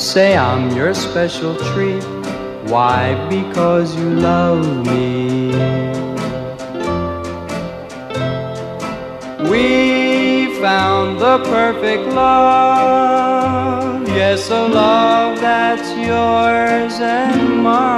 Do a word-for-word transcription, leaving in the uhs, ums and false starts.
say I'm your special treat. Why? Because you love me. We found the perfect love, yes, a love that's yours and mine.